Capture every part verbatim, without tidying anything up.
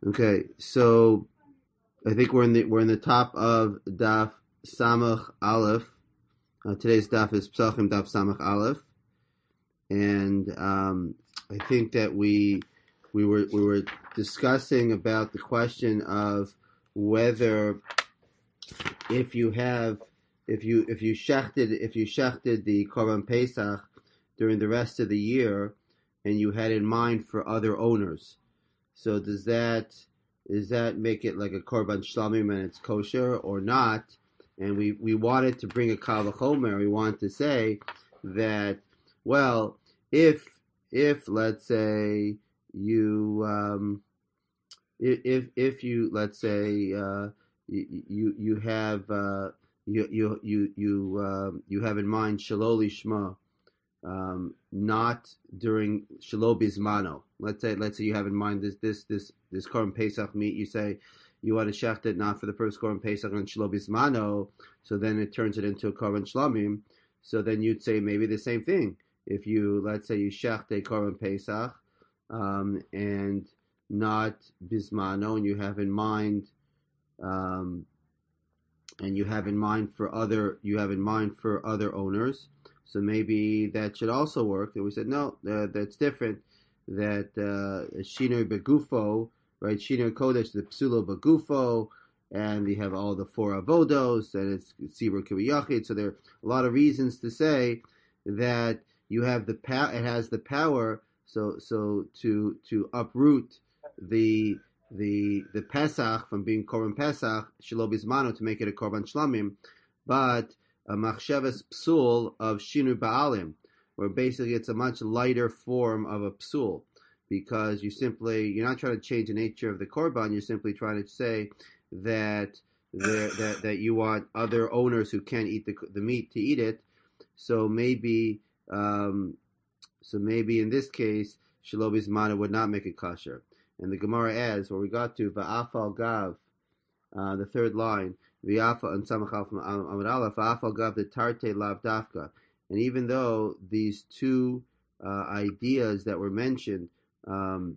Okay, so I think we're in the we're in the top of Daf Samach Aleph. Uh, today's Daf is Psachim Daf Samach Aleph, and um, I think that we we were we were discussing about the question of whether if you have if you if you shechted if you shechted the Korban Pesach during the rest of the year, and you had in mind for other owners. So does that does that make it like a korban shlamim and it's kosher or not? And we, we wanted to bring a kal v'chomer. We wanted to say that, well, if if let's say you um, if if you let's say uh, you, you you have uh, you you you you um, you have in mind shalol lishma, um, not during Shelo Bismano. Let's say, let's say you have in mind this this this this Korban Pesach meat. You say you want to shecht it not for the first Korban Pesach on Shelo Bismano, so then it turns it into a Korban Shlamim. So then you'd say maybe the same thing. If you let's say you shecht a Korban Pesach um, and not Bismano, and you have in mind. Um, and you have in mind for other you have in mind for other owners, so maybe that should also work. And we said no, uh, that's different. That uh, shinoi begufo, right? Shinoi kodesh the psulo begufo, and you have all the four avodos, and it's sibur kibiyachid. So there are a lot of reasons to say that you have the power. It has the power. So so to to uproot the the the Pesach from being Korban Pesach Shelo Bismano to make it a Korban Shlamim, but a Machshavas Psul of Shinu Ba'alim, where basically it's a much lighter form of a Psul, because you simply you're not trying to change the nature of the Korban. You're simply trying to say that that that you want other owners who can't eat the the meat to eat it. So maybe um, so maybe in this case Shelo Bismano would not make it kosher. And the Gemara adds, where we got to Va'afal Gav, uh, the third line, V'afal and Samachal from Amud Aleph, Va'afal Gav the Tarte Lav Dafka. And even though these two uh, ideas that were mentioned um,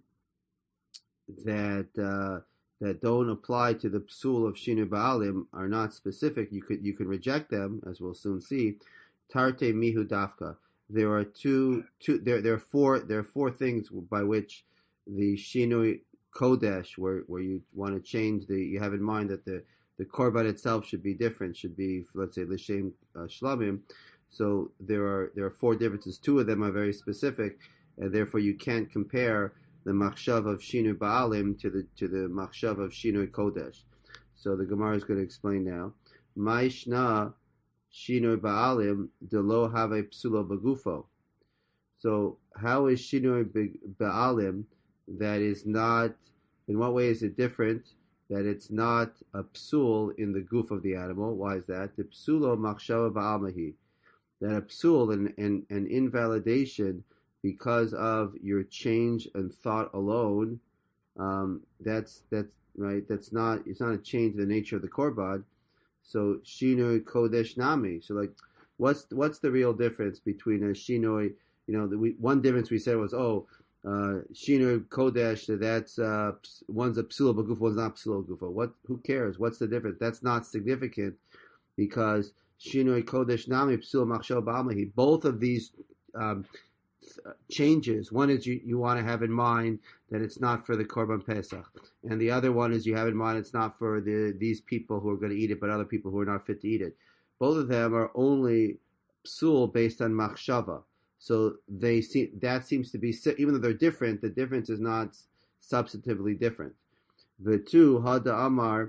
that uh, that don't apply to the psul of Shinu Ba'alim are not specific, you could you can reject them, as we'll soon see. Tarte Mihu Dafka. There are two two there there are four there are four things by which the Shinoi Kodesh, where, where you want to change the, you have in mind that the, the Korban itself should be different, should be, let's say, L'Shem uh, Shlamim. So there are there are four differences. Two of them are very specific, and therefore you can't compare the Machshav of Shinoi Ba'alim to the to the Machshav of Shinoi Kodesh. So the Gemara is going to explain now. Ma'ishna Shinoi Ba'alim Delo Have Psulo Bagufo. So how is Shinoi Ba'alim that is not, in what way is it different? That it's not a psul in the goof of the animal. Why is that? The psulo machshava ba'almahi. That a psul, an, an, an invalidation because of your change and thought alone, um, that's, that's, right, that's not, it's not a change in the nature of the korban. So, shinoi kodesh nami. So, like, what's, what's the real difference between a shinoi, you know, the, we, one difference we said was, oh, Uh, Shinoi Kodesh, that's uh, one's a psula bagufo, one's not psula bagufo. What? Who cares? What's the difference? That's not significant because Shinoi Kodesh Nami psula machshel ba'almahi. Both of these um, changes. One is you, you want to have in mind that it's not for the Korban Pesach, and the other one is you have in mind it's not for the these people who are going to eat it, but other people who are not fit to eat it. Both of them are only psul based on machshava. So they see that seems to be, even though they're different, the difference is not substantively different. The two Hada Amar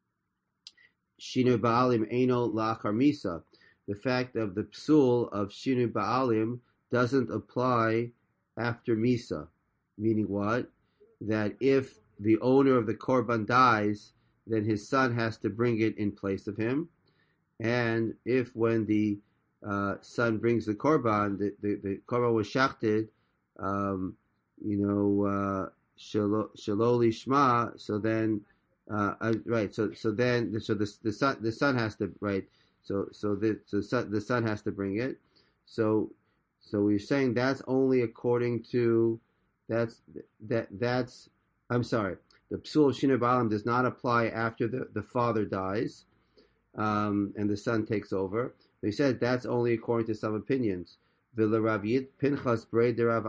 Shinu Ba'alim Eino Lachar Misa. The fact of the psul of Shinu Ba'alim doesn't apply after Misa, meaning what? That if the owner of the korban dies, then his son has to bring it in place of him, and if when the Uh, son brings the korban, the, the, the korban was shachted, um, you know, uh, shaloli shma. So then, uh, uh, right. So so then, so the the son the son has to right. So so the so son, the son has to bring it. So so we're saying that's only according to that's that that's I'm sorry. The psul of Shinui Ba'alim does not apply after the, the father dies um, and the son takes over. They said that's only according to some opinions. According to Pinchas Brei Rav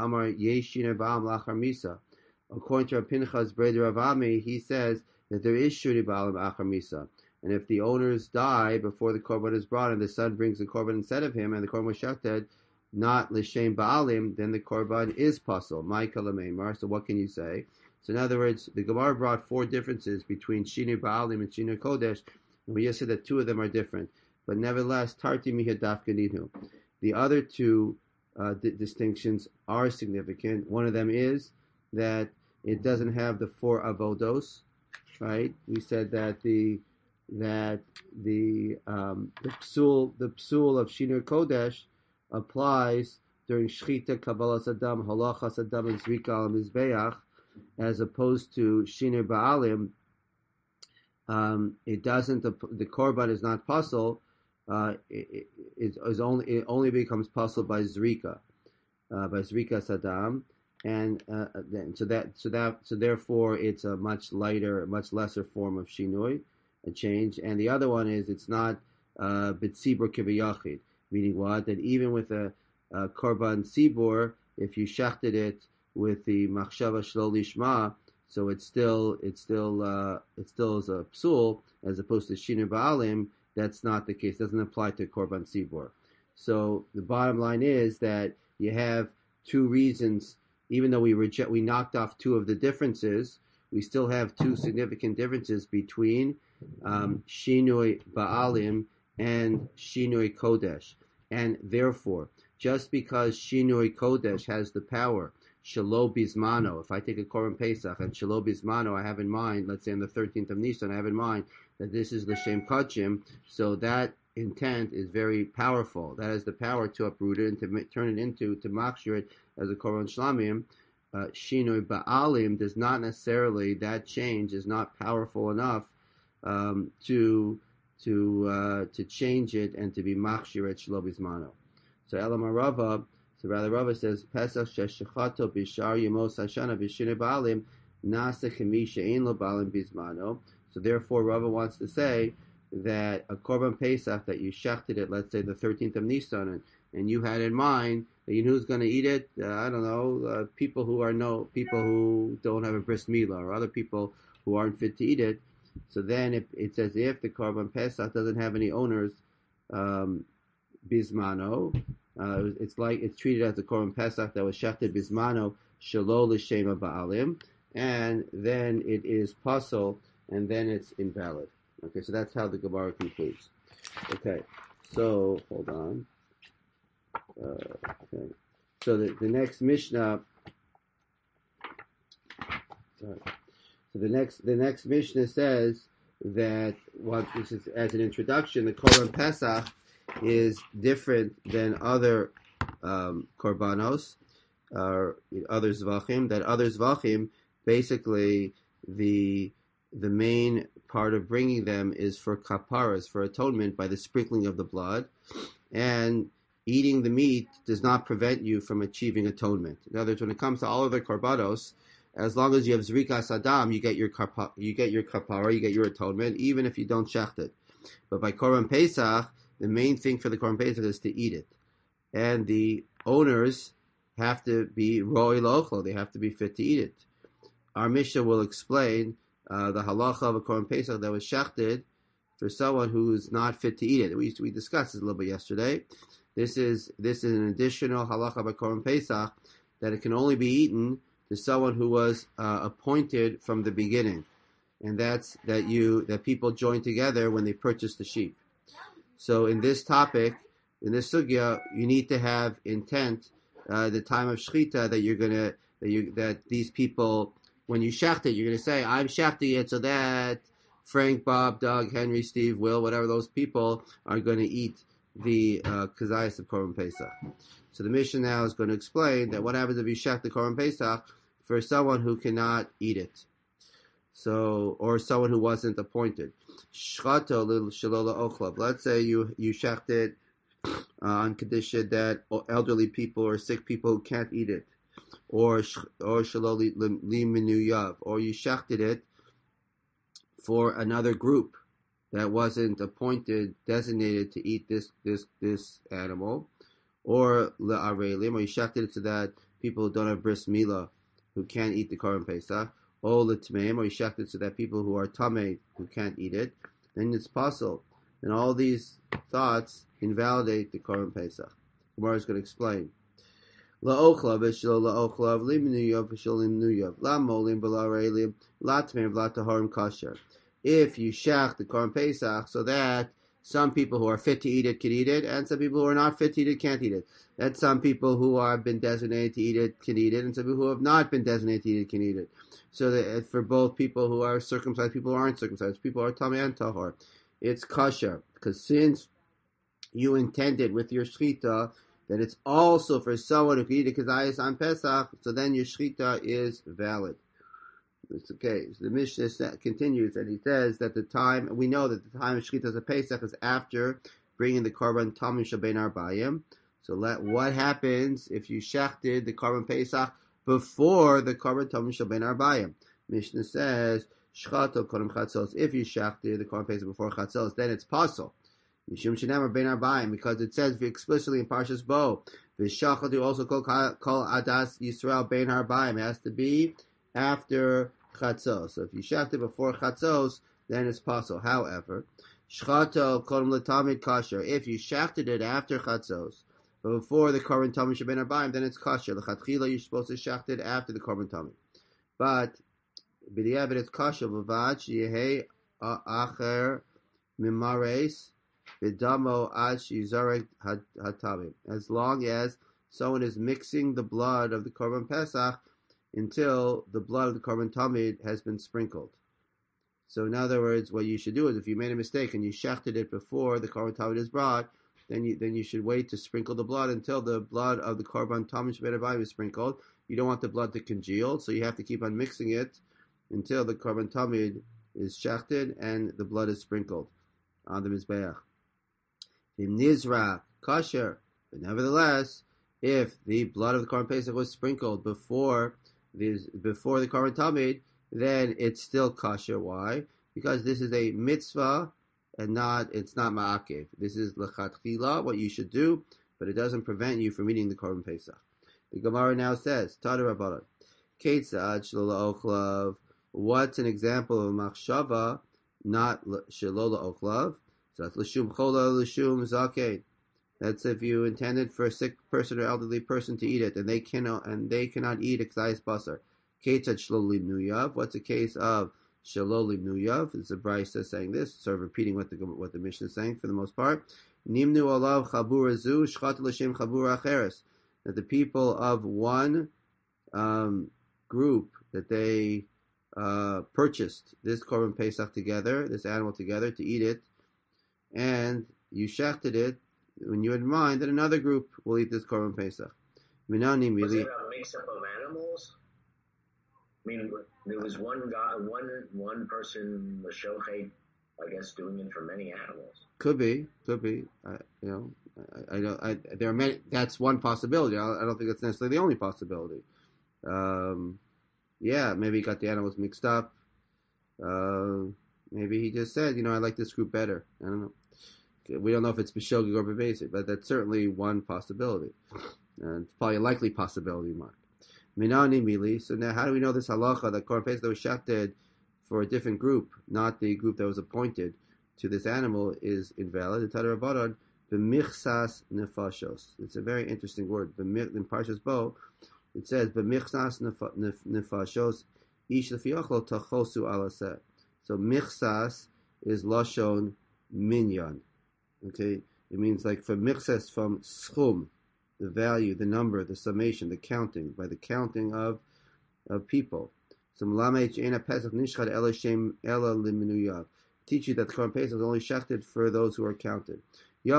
Ami, he says that there is Shuri Ba'alim Achar Misa. And if the owners die before the korban is brought and the son brings the korban instead of him and the korban was shechted, not l'shem ba'alim, then the korban is pasul. Ma'ikal l'meimar. So what can you say? So in other words, the Gemara brought four differences between Shinui Ba'alim and Shinui Kodesh, and we just said that two of them are different. But nevertheless, Tarti Miha Dafka Nidhu. The other two uh, di- distinctions are significant. One of them is that it doesn't have the four avodos, right? We said that the that the um, the psul the psul of Shinui Kodesh applies during Shchita, Kabbalah Sadam, Halacha Sadam, and Zrika al Mizbeach, as opposed to Shinui Ba'alim. Um, it doesn't. The, the korban is not pasul. Uh, it, it, it only it only becomes pasul by Zrika, uh, by Zrika Sadam, and uh, then, so that so that so therefore it's a much lighter, much lesser form of Shinui, a change. And the other one is it's not B'tzibur Kiviyachid, meaning what? That even with a, a korban tzibur, if you shechted it with the machshava shlo lishma, so it's still it's still uh, it still is a psul as opposed to Shinui Ba'alim. That's not the case. It doesn't apply to korban tzibur. So the bottom line is that you have two reasons. Even though we reject, we knocked off two of the differences, we still have two significant differences between um, Shinui Ba'alim and Shinui Kodesh. And therefore, just because Shinui Kodesh has the power, Shelo Bismano, if I take a Korban Pesach and Shelo Bismano, I have in mind, let's say on the thirteenth of Nisan, I have in mind that this is L'Shem Kachim, so that intent is very powerful. That has the power to uproot it and to turn it into, to makshir it as a Korban Shlamim. Uh, Shinui Ba'alim does not necessarily, that change is not powerful enough um, to to uh, to change it and to be makshir et Shelo Bismano. So Elamar Rava, so rather Rava says, Pesach sheshechato bishar yemos hashana b'shinui ba'alim nasa chemi she'ein lo ba'alim bismano. So therefore Rava wants to say that a korban Pesach that you shechted it, let's say the thirteenth of Nisan, and, and you had in mind that you know who's going to eat it. Uh, I don't know, uh, people who are no people who don't have a bris milah or other people who aren't fit to eat it. So then it, it's as if the korban Pesach doesn't have any owners. Um, bismano. Uh, it's like it's treated as a korban Pesach that was shechted bismano shelo l'shema ba'alim, and then it is pasul, and then it's invalid. Okay, so that's how the Gemara concludes. Okay, so hold on. Uh, okay, so the, the next Mishnah. Sorry. So the next the next Mishnah says that what this is as an introduction, the korban Pesach is different than other um, korbanos, or uh, other zvachim. That other zvachim, basically, the the main part of bringing them is for kaparas, for atonement by the sprinkling of the blood, and eating the meat does not prevent you from achieving atonement. In other words, when it comes to all other korbanos, as long as you have zrika sadam, you get your kapa, you get your kapara, you get your atonement, even if you don't shecht it. But by korban Pesach, the main thing for the korban Pesach is to eat it, and the owners have to be ro'ei lo'ochlo; they have to be fit to eat it. Our Mishnah will explain uh, the halacha of a korban Pesach that was shechted for someone who's not fit to eat it. We we discussed this a little bit yesterday. This is this is an additional halacha of a korban Pesach that it can only be eaten to someone who was uh, appointed from the beginning, and that's that you that people join together when they purchase the sheep. So in this topic, in this sugya, you need to have intent, uh, the time of shechita that you're gonna that you that these people, when you shecht it, you're gonna say, I'm shechting it so that Frank, Bob, Doug, Henry, Steve, Will, whatever those people are going to eat the uh, kazayas of korban Pesach. So the mission now is going to explain that what happens if you shecht the korban Pesach for someone who cannot eat it. So, or someone who wasn't appointed. Shchato shelo la'ochlav. Let's say you you shecht it uh, on condition that elderly people or sick people who can't eat it. or or shaloli limenuyav, or you shechted it for another group that wasn't appointed, designated to eat this this this animal, or le'arelim, or you shechted it so that people who don't have bris milah, who can't eat the korban pesach, or l'tmeim, or you shechted it so that people who are tamei, who can't eat it, then it's possible. And all these thoughts invalidate the korban pesach. Gemara is going to explain. La'ochla v'shelo la'ochla v'limenuyav v'shelo limenuyav la'molim v'la'arelim la'tmeim v'la'taharim kasher. If you shech the korban pesach so that some people who are fit to eat it can eat it, and some people who are not fit to eat it can't eat it. That some people who have been designated to eat it can eat it, and some people who have not been designated to eat it can eat it. So that for both people who are circumcised, people who aren't circumcised, people who are tamei and tahor, it's kosher. Because since you intended with your shechita that it's also for someone who can eat it kazayis on Pesach, so then your shechita is valid. It's okay. So the Mishnah continues, and he says that the time, we know that the time of Shechita of Pesach is after bringing the korban tamim shabein arbayim. So let, what happens if you shechted the korban Pesach before the korban tamim shabein arbayim? Mishnah says, Shchato kodem chatzos. If you shechted the korban Pesach before chatzos, then it's possible. Mishum shenamar bein arbayim, because it says explicitly in Parshas Bo, v'shachatu also kol kol adas Yisrael bein arbayim. It has to be after chatzos. So if you shechted before chatzos, then it's possible. However, shchato kodem l'tamid kasher. If you shechted it after chatzos, but before the korban tamid sheben arbayim, then it's kasher. L'chatchila, you're supposed to shecht it after the korban tamid. But b'diavad it's kasher v'vad sheyehei acher mimares v'damo ad sheyizarek hatamid. As long as someone is mixing the blood of the korban pesach until the blood of the korban tamid has been sprinkled. So in other words, what you should do is, if you made a mistake and you shechted it before the korban tamid is brought, then you then you should wait to sprinkle the blood until the blood of the korban tamid shebei arbayim is sprinkled. You don't want the blood to congeal, so you have to keep on mixing it until the korban tamid is shechted and the blood is sprinkled on the mizbeach. In nizra kasher, but nevertheless, if the blood of the korban pesach was sprinkled before This, before the korban tamid, then it's still kosher. Why? Because this is a mitzvah and not, it's not ma'akev. This is lechatchila, what you should do, but it doesn't prevent you from eating the korban pesach. The Gemara now says, Tada Rabbanan, Ketzad shelo la'ochlav. What's an example of machshava, not shelo la'ochlav? So that's l'shum chola, l'shum zakein. That's if you intended for a sick person or elderly person to eat it, and they cannot and they cannot eat exais basar. Ketzad shelo limenuyav. What's a case of shelo limenuyav? It's a brisa saying this, sort of repeating what the what the Mishnah is saying for the most part. Nimnu alav chabura zu shchat l'shem chabura acheres. That the people of one um, group, that they uh, purchased this korban pesach together, this animal together to eat it, and you shechted it when you had in mind that another group will eat this korban pesach. Minani Was mili. it a mix-up of animals? I mean, there was one guy, one one person was shochet, I guess, doing it for many animals. Could be, could be. I, you know, I, I don't. I, there are many. That's one possibility. I, I don't think that's necessarily the only possibility. Um, yeah, maybe he got the animals mixed up. Uh, maybe he just said, you know, I like this group better. I don't know. We don't know if it's b'shogeg or b'basic, but that's certainly one possibility. And it's probably a likely possibility, Mark. Minani mili. So now, how do we know this halacha that korban pesach that was shechted for a different group, not the group that was appointed to this animal, is invalid? The Tana Rabbanan, b'michsas nefashos. It's a very interesting word. In Parshas Bo, it says b'michsas nefashos ish lefiachlo tachosu alaseh. So michsas is lashon minyan. Okay, it means like for michsas, from schum, the value, the number, the summation, the counting, by the counting of of people. So teach you that the korban pesach is only shechted for those who are counted. You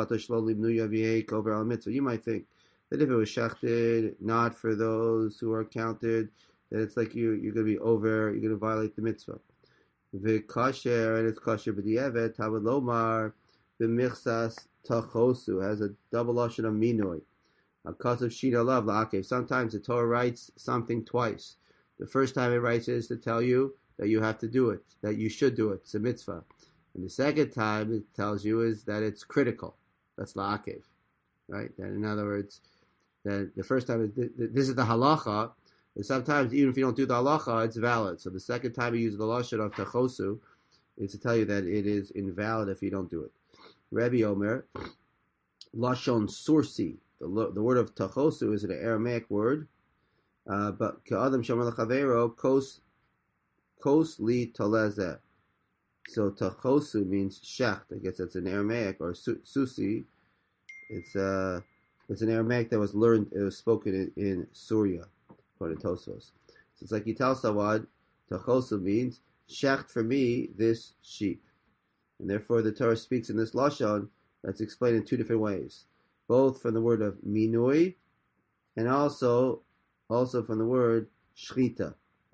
might think that if it was shechted not for those who are counted, that it's like you you're going to be over, you're going to violate the mitzvah. V'kasher, and it's kasher b'di'evet, tavid lomar, b'michsas tachosu, has a double lashon of minoi. Because of Shina love la'akev. Sometimes the Torah writes something twice. The first time it writes it is to tell you that you have to do it, that you should do it. It's a mitzvah. And the second time it tells you is that it's critical. That's la'akev, right? That in other words, that the first time this is the halacha. And sometimes even if you don't do the halacha, it's valid. So the second time you use the lashon of tachosu is to tell you that it is invalid if you don't do it. Rabbi Omer, lashon sursi. The, the word of tachosu is an Aramaic word, uh, but ka'adam shamar lechavero kos kos li tolezeh. So tachosu means shecht. I guess that's an Aramaic, or su, susi. It's uh, it's an Aramaic that was learned. It was spoken in, in Syria, according to Tosfos. So it's like you tell someone tachosu means shecht for me this sheep, and therefore the Torah speaks in this lashon that's explained in two different ways. Both from the word of minui, and also also from the word shchita.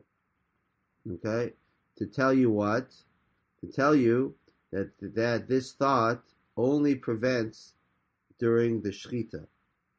Okay, to tell you what, to tell you that that this thought only prevents during the shchita.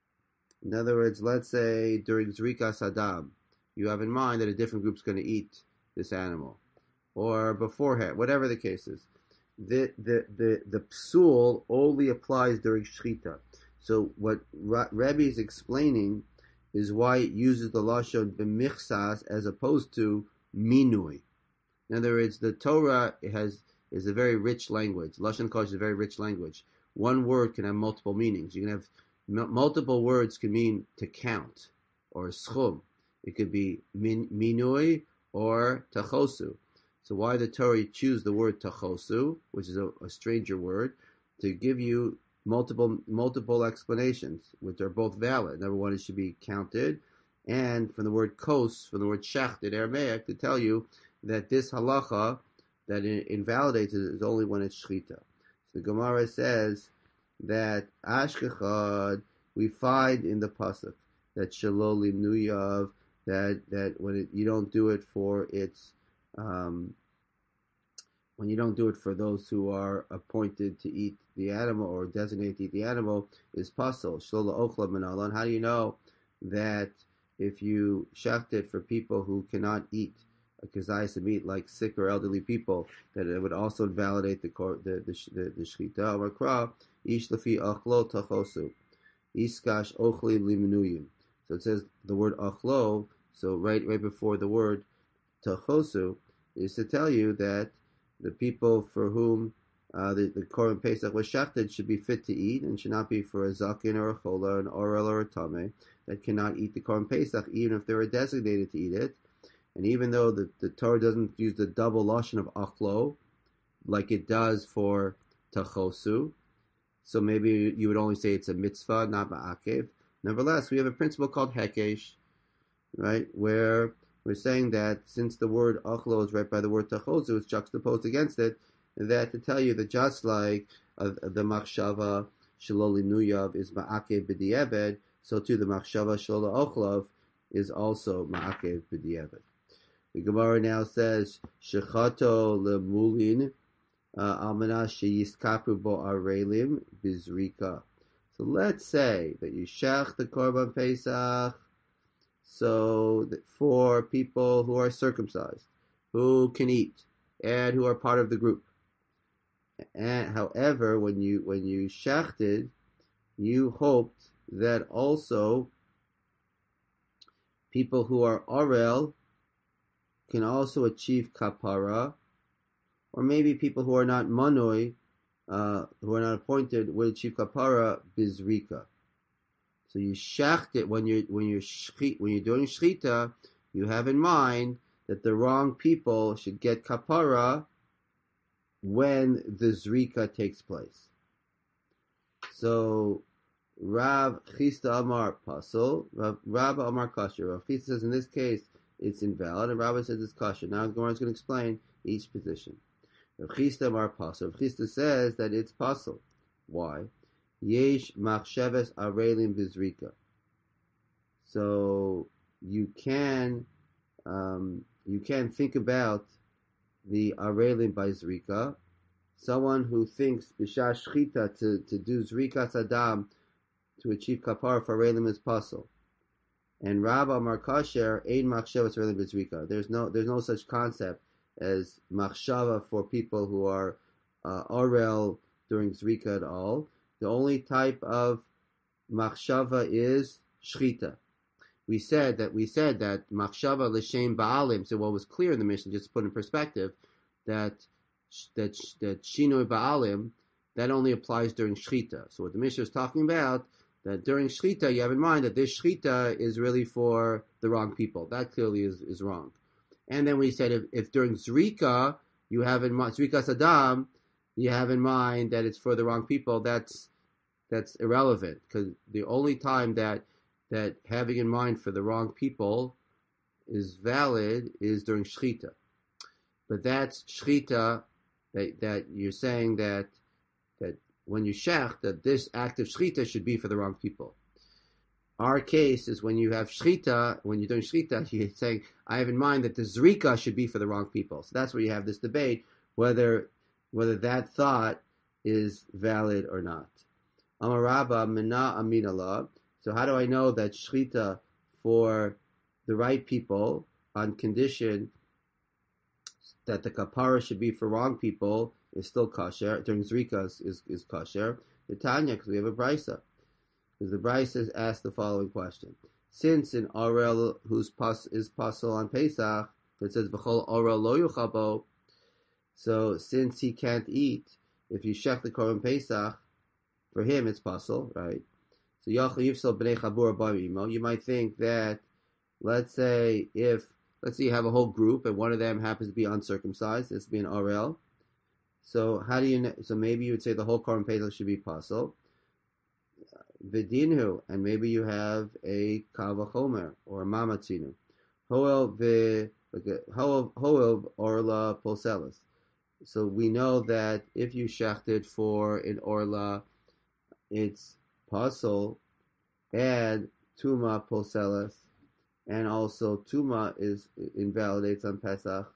In other words, let's say during zrikas adam, you have in mind that a different group's going to eat this animal, or beforehand, whatever the case is. The the the the psul only applies during shchita. So what Rebbe is explaining is why it uses the lashon b'michsas as opposed to minui. In other words, the Torah has is a very rich language. Lashon kodesh is a very rich language. One word can have multiple meanings. You can have m- multiple words can mean to count or schum. It could be min, minui or tachosu. So why the Torah choose the word tachosu, which is a, a stranger word, to give you multiple multiple explanations, which are both valid. Number one, it should be counted, and from the word kos, from the word shecht in Aramaic, to tell you that this halacha that it invalidates it is only when it's shchita. So the Gemara says that ashkechad we find in the pasuk that shalol limnuyav, that that when it, you don't do it for its um, when you don't do it for those who are appointed to eat the animal or designated to eat the animal, is pasul. Shlola ochla minalan. How do you know that if you shecht it for people who cannot eat a kazayis of meat, like sick or elderly people, that it would also invalidate the the the the, the shchita? Amakra ish lefi achlo tachosu iskash ochli liminuyim. So it says the word achlo. So right right before the word tachosu is to tell you that the people for whom uh, the, the Korban Pesach was shechted should be fit to eat and should not be for a zakin or a chola, an orel or a tameh that cannot eat the Korban Pesach, even if they were designated to eat it. And even though the, the Torah doesn't use the double lashon of achlo, like it does for tachosu, so maybe you would only say it's a mitzvah, not ma'akev. Nevertheless, we have a principle called hekesh, right, where we're saying that since the word achlo is right by the word tachosu, it's juxtaposed against it, that to tell you that just like uh, the machshava shalol linuyav is ma'akev b'di'eved, so too the machshava shalol ochlav is also ma'akev b'di'eved. The Gemara now says shechato lemulin almana sheyiskapu bo arelim bizrika. So let's say that you shech the Korban Pesach, so for people who are circumcised, who can eat, and who are part of the group. And however, when you when you shechted, you hoped that also people who are orel can also achieve kapara, or maybe people who are not manoi, uh, who are not appointed, will achieve kapara bizrika. So you shecht it when you're when you're shchit, when you're doing shchita, you have in mind that the wrong people should get kapara when the zrika takes place. So Rav Chista Amar Pasul, Rav Rabba Amar Kasher. Rav Chista says in this case it's invalid, and Rabba says it's kasher. Now the Gemara is going to explain each position. Rav Chista Amar Pasul. Rav Chista says that it's pasul. Why? Yesh machsheves arelim bizrika. So you can um, you can think about the arelim by zrika. Someone who thinks b'shah shchita to to do zrika sadam to achieve kapara for Reilim is puzzle. And Rabba Amar Kasher Ein Machshava Reilim B'Zrika. There's no there's no such concept as machshava for people who are uh, orel during zrika at all. The only type of machshava is shchita. We said that we said that machshava l'shem ba'alim. So what was clear in the Mishnah, just to put in perspective, that that that shinoi ba'alim, that only applies during shchita. So what the Mishnah is talking about, that during shchita you have in mind that this shchita is really for the wrong people. That clearly is, is wrong. And then we said if, if during zrika you have in mind zrika sadam, you have in mind that it's for the wrong people. That's that's irrelevant, because the only time that that having in mind for the wrong people is valid is during shchita. But that's shchita that that you're saying that that when you shech, that this act of shchita should be for the wrong people. Our case is when you have shchita, when you're doing shchita, you're saying, I have in mind that the zrika should be for the wrong people. So that's where you have this debate, whether whether that thought is valid or not. Amar Rabba Mina Aminallah. So how do I know that shchita for the right people on condition that the kapara should be for wrong people is still kosher, during zrika is, is, is kosher? The Tanya, because we have a brisa. Because the brisa asked the following question: since an orel whose pas is pasul on Pesach, it says v'chol orel lo yuchabo, so since he can't eat, if you shech the korban Pesach, for him it's pasul, right? So yachol yifsal b'nei chabur b'imo. You might think that, let's say if let's say you have a whole group and one of them happens to be uncircumcised, this would be an orel. So how do you know? So maybe you would say the whole korban Pesach should be pasul. Vidinhu, and maybe you have a kavachomer or a mamatzinu. Hoel v hoel orla polselis. So we know that if you shechted for an orla, it's pasul, and tuma polselis, and also tuma is invalidates on Pesach.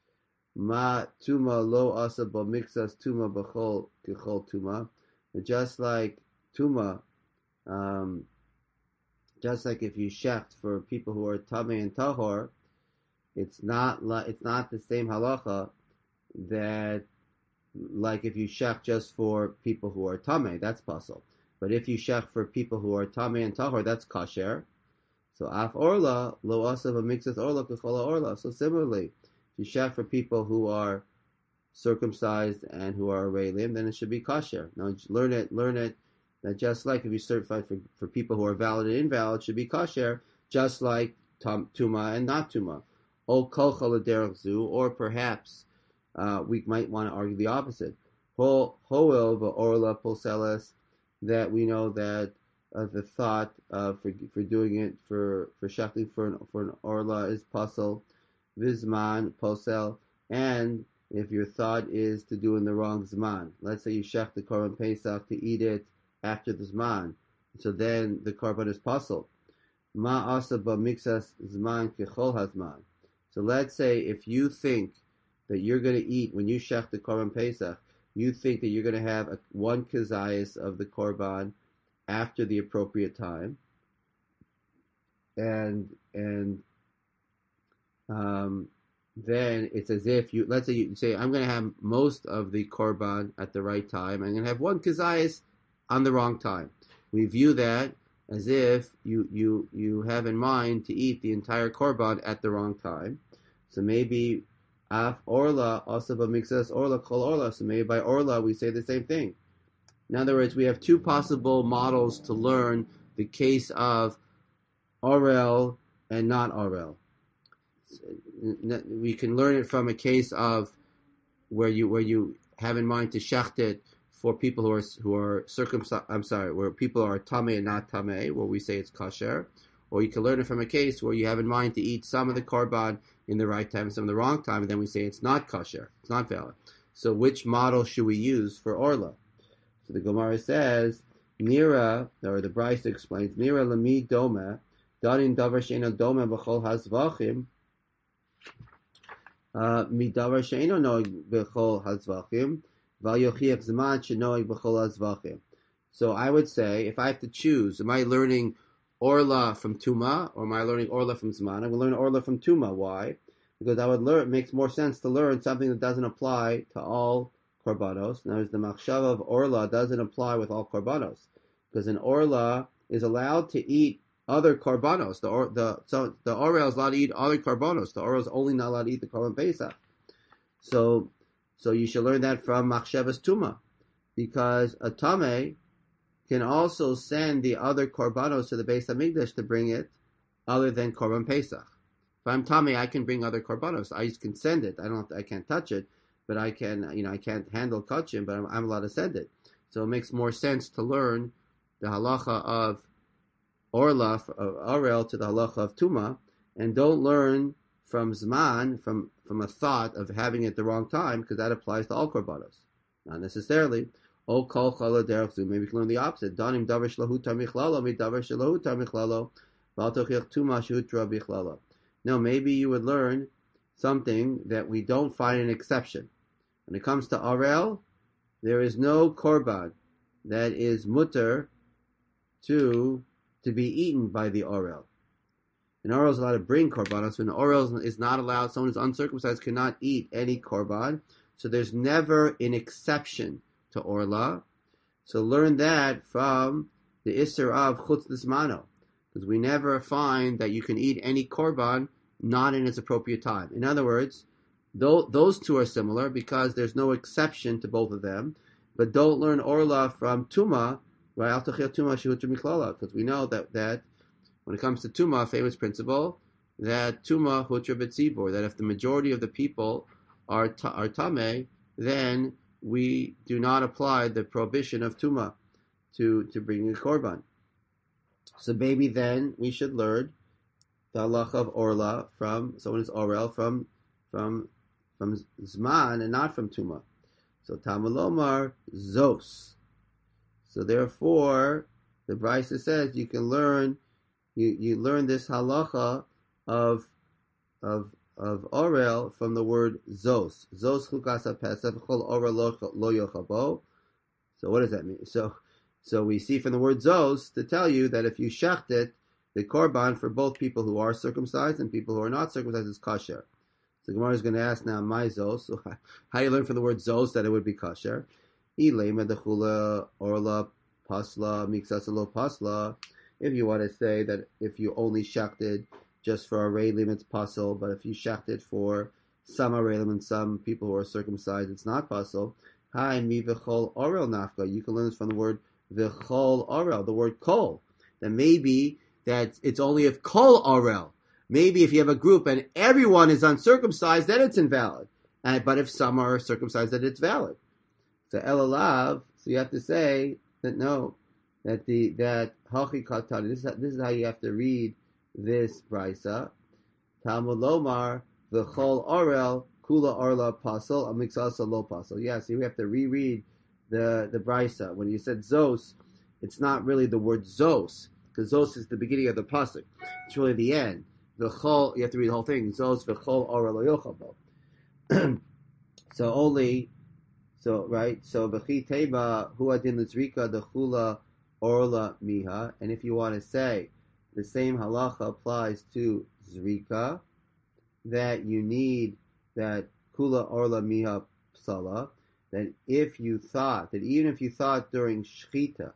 Ma tuma lo asa b'mixas tuma b'chol k'chol tuma. Just like tuma. Um, just like if you shecht for people who are tamei and tahor, it's not like it's not the same halacha that like if you shecht just for people who are tamei, that's pasul. But if you shecht for people who are tamei and tahor, that's kasher. So af orla lo asav mixas orla k'chola orla. So similarly, if you shecht for people who are circumcised and who are reilim, then it should be kasher. Now learn it, learn it. That just like if you certify for, for people who are valid and invalid, should be kosher, just like tum, tuma and not tuma. O kol chaladerach zu, or perhaps uh, we might want to argue the opposite. Ho hoel v'orla polseles, that we know that uh, the thought uh, for for doing it for for shechting for an for an orla is pasul, vizman posel, and if your thought is to do in the wrong zman, let's say you shech the korban pesach to eat it after the zman, so then the korban is pasul. Ma asa ba mixas zman kechol hazman. So let's say if you think that you're going to eat when you shech the korban pesach, you think that you're going to have a, one kazayas of the korban after the appropriate time, and and um, then it's as if you let's say you say I'm going to have most of the korban at the right time. I'm going to have one kazayas on the wrong time. We view that as if you, you, you have in mind to eat the entire korban at the wrong time. So maybe af orla also mixas orla kol orla. So maybe by orla we say the same thing. In other words, we have two possible models to learn the case of orel and not orel. We can learn it from a case of where you where you have in mind to shecht it for people who are who are circumcised, I'm sorry, where people are tamei and not tamei, where we say it's kosher, or you can learn it from a case where you have in mind to eat some of the korban in the right time and some of the wrong time, and then we say it's not kosher, it's not valid. So which model should we use for orla? So the Gemara says, Nira, or the Brisa explains, Nira lami doma, darin davar she'eno doma b'chol hazvachim, mi davar she'eno noeg b'chol hazvachim, so So I would say, if I have to choose, am I learning Orla from Tuma, or am I learning Orla from Zman? I'm going to learn Orla from Tuma. Why? Because I would learn. It makes more sense to learn something that doesn't apply to all korbanos. Now, the machshava of Orla doesn't apply with all korbanos, because an Orla is allowed to eat other korbanos. The or, the so the Orel is allowed to eat other korbanos. The Orel is only not allowed to eat the korban pesach. So, so you should learn that from machshavas Tuma, because a Tameh can also send the other korbanos to the Beis Hamikdash to bring it, other than korban pesach. If I'm Tameh, I can bring other korbanos. I just can send it. I don't. I can't touch it, but I can. You know, I can't handle kachim, but I'm, I'm allowed to send it. So it makes more sense to learn the halacha of Orla, of Orel, to the halacha of Tuma, and don't learn from Zman, from from a thought of having it the wrong time, because that applies to all korbanos. Not necessarily. O kol chala derech zu. Maybe we can learn the opposite. Danim davar shlahu tar michlalo, mi davar shlahu tar michlalo, v'al tochich tuma shehutra bichlalo. No, maybe you would learn something that we don't find an exception. When it comes to Orel, there is no korban that is mutter to to be eaten by the Orel. An Orel is allowed to bring korbanos. When an Orel is not allowed, someone who's uncircumcised cannot eat any korban. So there's never an exception to Orla. So learn that from the Isser of Chutz L'Zmano, because we never find that you can eat any korban not in its appropriate time. In other words, though those two are similar because there's no exception to both of them, but don't learn Orla from Tuma, because we know that, that when it comes to Tuma, a famous principle, that Tuma Hutra B'tzibur, that if the majority of the people are, ta- are Tameh, then we do not apply the prohibition of Tuma to, to bring a korban. So maybe then we should learn the halacha of Orla from someone is Orel from from from Zman and not from Tuma. So Talmud Lomar Zos. So therefore, the Brisa says you can learn you, you learn this halacha of of of Orel from the word Zos. Zos chukas Pesach chol Orel lo yochabo. So what does that mean? So so we see from the word Zos to tell you that if you shecht it, the korban for both people who are circumcised and people who are not circumcised is kosher. So Gemara is going to ask now, my Zos. So how do you learn from the word Zos that it would be kosher? Ilema dechula orla pasla miksasa lo pasla. If you want to say that if you only shechted just for arelim, it's pasul, but if you shechted for some arelim and some people who are circumcised, it's not pasul. Hi mi v'chol orel nafka. You can learn this from the word v'chol orel, the word kol. Then maybe that it's only if kol orel. Maybe if you have a group and everyone is uncircumcised, then it's invalid. And, but if some are circumcised, then it's valid. So elalav, so you have to say that no, that the that hachi katani. This is this is how you have to read this brisa. Talmud lomar v'chol orel kula orla pasal amiksasa lo pasal. Yeah, so you have to reread the the brisa. When you said zos, it's not really the word zos, because zos is the beginning of the pasuk. It's really the end. V'chol, you have to read the whole thing. Zos v'chol orel lo yochabo. So only. So right, so b'chi teba hu adin l'zrika dechula orla miha, and if you want to say the same halacha applies to zrika, that you need that kula orla miha psala, that if you thought that even if you thought during shchita,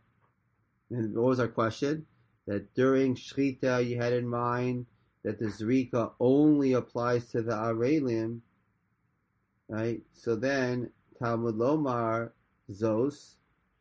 and what was our question? That during shchita you had in mind that the zrika only applies to the arelim, right? So then Talmud Lomar Zos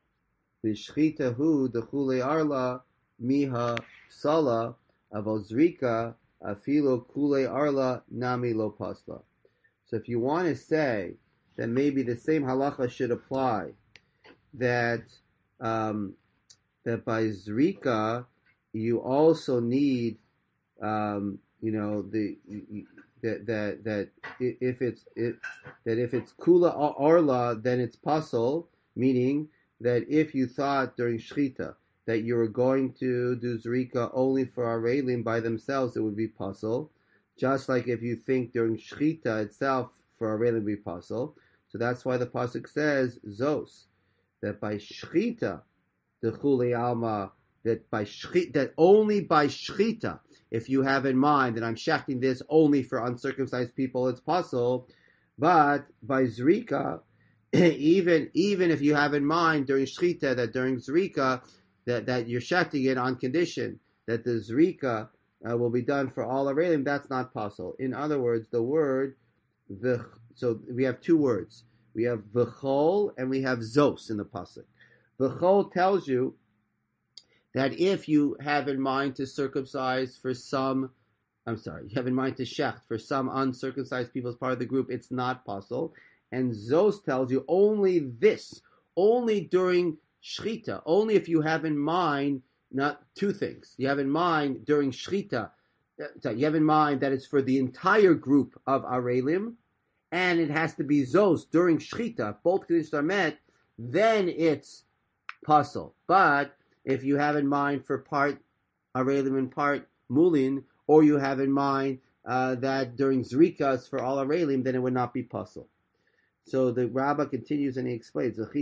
V'shchita hu dechule arla miha sala avozrika afilo kule arla nami lo pasla. So if you want to say that maybe the same halacha should apply, that um, that by zrika you also need um, you know the that that that if it's it that if it's kula arla, then it's pasul, meaning that if you thought during shchita that you were going to do zrika only for arelim by themselves, it would be pasul. Just like if you think during shchita itself for arelim would be pasul. So that's why the pasuk says zos, that by shchita the Chuli Alma, that by shchita, that only by shchita, if you have in mind that I'm shechting this only for uncircumcised people, it's possible. But by zrika, even even if you have in mind during shchita that during zrika that, that you're shechting it on condition that the zrika uh, will be done for all arelim, that's not possible. In other words, the word the so we have two words. We have v'chol and we have zos in the pasuk. V'chol tells you that if you have in mind to circumcise for some, I'm sorry, you have in mind to shecht for some uncircumcised people as part of the group, it's not possible. And Zos tells you only this, only during shchita, only if you have in mind, not two things. You have in mind during shchita, you have in mind that it's for the entire group of arelim, and it has to be Zos during shchita, both conditions are met, then it's possible. But if you have in mind for part arelim and part mulin, or you have in mind uh, that during zrikas for all arelim, then it would not be possible. So the Rabbah continues and he explains, so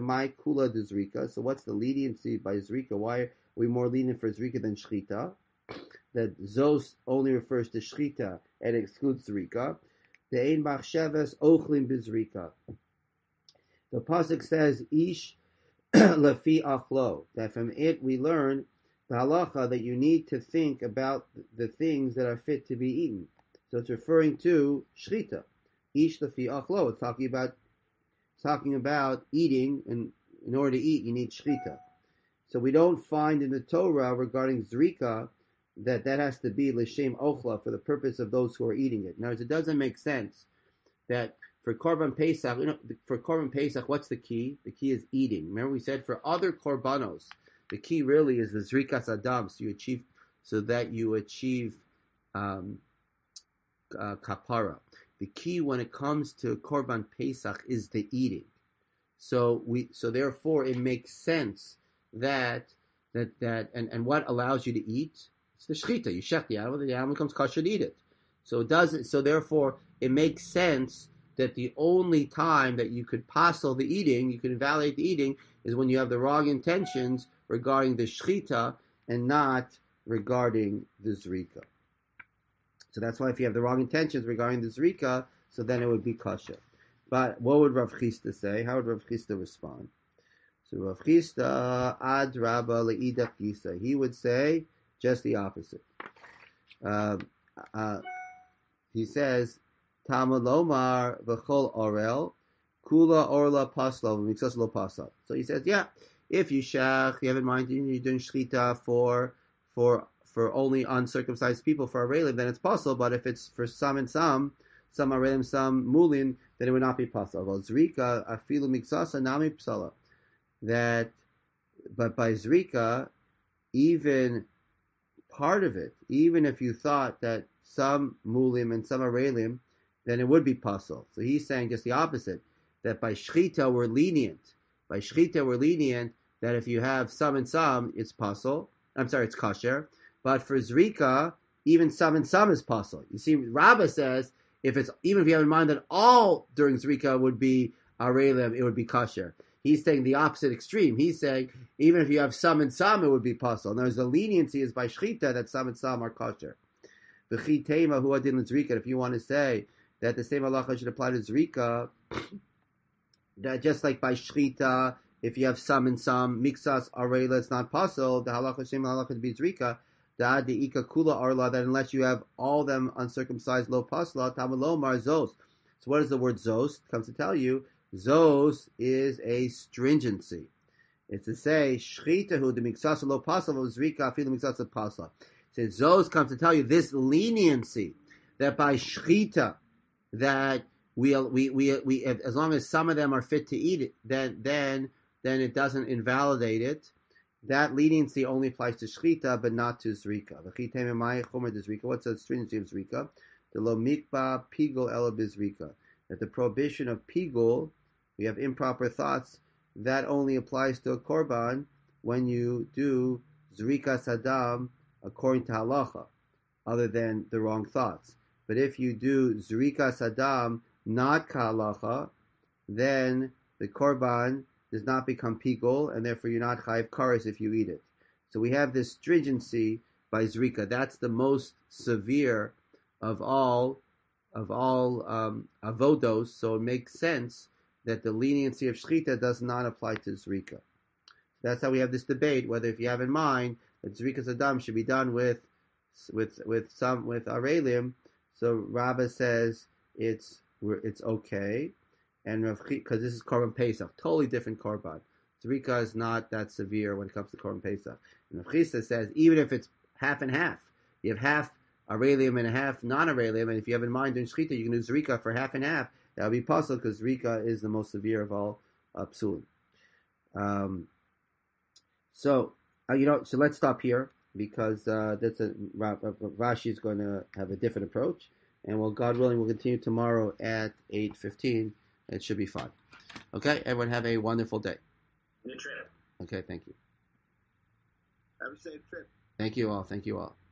what's the leniency by zrika? Why are we more lenient for zrika than shchita? That Zos only refers to shchita and excludes zrika. The ein machshavas ochlim bizrika. The pasuk says, ish lafi achlo, that from it we learn the halacha that you need to think about the things that are fit to be eaten. So it's referring to shchita. Ish lafi achlo. It's talking about talking about eating, and in order to eat, you need shchita. So we don't find in the Torah regarding zrika that that has to be l'shem ochla, for the purpose of those who are eating it. Now, it doesn't make sense that for Korban Pesach, you know, for Korban Pesach, what's the key? The key is eating. Remember, we said for other korbanos, the key really is the zrikas adam, so you achieve, so that you achieve um, uh, kapara. The key when it comes to Korban Pesach is the eating. So we, so therefore, it makes sense that that that and, and what allows you to eat? It's the shchita. You shech the animal, the animal becomes kosher to eat it. So it doesn't. So therefore, it makes sense that the only time that you could passel the eating, you could invalidate the eating, is when you have the wrong intentions regarding the shchita and not regarding the zrika. So that's why if you have the wrong intentions regarding the zrika, so then it would be kosher. But what would Rav Chisda say? How would Rav Chisda respond? So Rav Chisda ad rabba le'idach gisa. He would say just the opposite. Uh, uh, he says, Tama lomar v'chol orel, kula orla paslo v'miksas lo pasal. So he says, yeah, if you shach, you have in mind you're doing shchita for for for only uncircumcised people for arelim, then it's possible. But if it's for some and some, some arelim, some mulin, then it would not be possible. Well, zrika afilu miksasa nami psala. That, but by zrika, even part of it, even if you thought that some mulim and some arelim, then it would be possible. So he's saying just the opposite, that by shchita we're lenient. By shchita we're lenient, that if you have some and some, it's possible. I'm sorry, it's kosher. But for zrika, even some and some is possible. You see, Rabbah says, if it's even if you have in mind that all during zrika would be arelim, it would be kosher. He's saying the opposite extreme. He's saying even if you have some and some, it would be possible. Now, the leniency is by shchita that some and some are kosher. V'chitema hu adin l'zrika. If you want to say that the same halacha should apply to zrika, that just like by shchita, if you have some and some, miksas arela, it's not possible. The halacha same halacha to be zrika. Da de ika kula arla, that unless you have all them uncircumcised lo pasla, tamalomar zos. So what is the word zos? It comes to tell you, zos is a stringency. It's to say, shchitahu de miksas lo pasla zrika afilu miksas pasla. So zos comes to tell you this leniency that by shchita, that we we we we as long as some of them are fit to eat it, then then then it doesn't invalidate it. That leniency only applies to shchita, but not to zrika. What's the stringency of zrika? The lo mikba pigul ela bizrika. That the prohibition of pigul, we have improper thoughts, that only applies to a korban when you do zrika sadam according to halacha, other than the wrong thoughts. But if you do zrika sadam not ka halacha, then the korban does not become pigul, and therefore you're not chayiv kares if you eat it. So we have this stringency by zrika. That's the most severe of all of all um, avodos. So it makes sense that the leniency of shchita does not apply to zrika. That's how we have this debate whether, if you have in mind that zrikas adam should be done with with with some with arelim. So Rabbah says it's it's okay, and because this is korban pesach, totally different korban. Zrika is not that severe when it comes to korban pesach. And Rav Chisda says even if it's half and half, you have half arelim and half non-arelim, and if you have in mind doing shchita, you can do zrika for half and half. That would be possible because zrika is the most severe of all uh, psulim. Um, so uh, you know, so let's stop here because uh, that's a Rashi is going to have a different approach, and well, God willing, we'll continue tomorrow at eight fifteen. It should be fun. Okay, everyone have a wonderful day. Good trip. Okay, thank you. Have a safe trip. Thank you all. Thank you all.